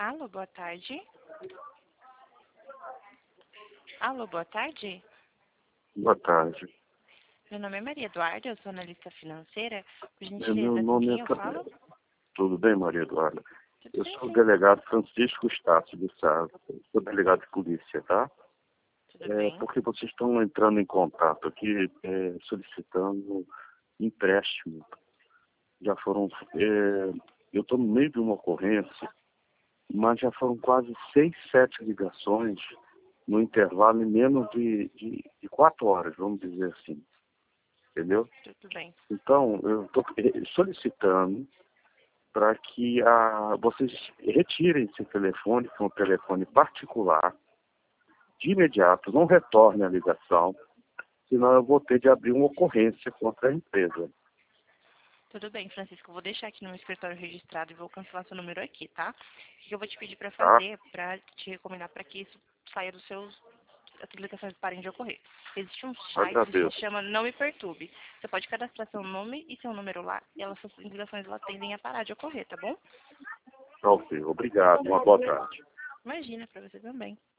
Alô, boa tarde. Alô, boa tarde. Boa tarde. Meu nome é Maria Eduarda, eu sou analista financeira. Por Meu gentileza, com nome quem é... eu falo? Tudo bem, Maria Eduarda? Tudo Eu bem, sou o sim. delegado Francisco Estácio de Sá, sou delegado de polícia, tá? Tudo bem. Porque vocês estão entrando em contato aqui solicitando empréstimo. Já foram... eu estou no meio de uma ocorrência, mas já foram quase 6, 7 ligações no intervalo em menos de 4 horas, vamos dizer assim. Entendeu? Tudo bem. Então, eu estou solicitando para que vocês retirem esse telefone, que é um telefone particular, de imediato, não retorne a ligação, senão eu vou ter de abrir uma ocorrência contra a empresa. Tudo bem, Francisco. Eu vou deixar aqui no meu escritório registrado e vou cancelar seu número aqui, tá? O que eu vou te pedir para Tá? fazer, para te recomendar para que isso saia dos seus... as ligações parem de ocorrer. Existe um site que se Agradeço. chama Não Me Perturbe. Você pode cadastrar seu nome e seu número lá, e suas ligações lá tendem a parar de ocorrer, tá bom? Ok, obrigado. Uma boa tarde. Imagina, para você também.